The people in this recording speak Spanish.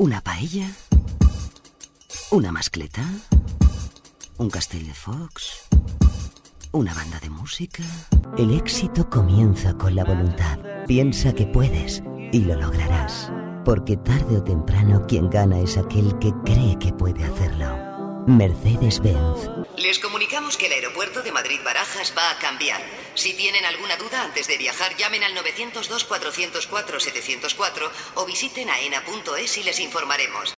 Una paella, una mascleta, un castell de focs, una banda de música. El éxito comienza con la voluntad. Piensa que puedes y lo lograrás. Porque tarde o temprano quien gana es aquel que cree que puede hacerlo. Mercedes-Benz. Les comunicamos que el aeropuerto de Madrid-Barajas va a cambiar. Si tienen alguna duda antes de viajar, llamen al 902-404-704 o visiten aena.es y les informaremos.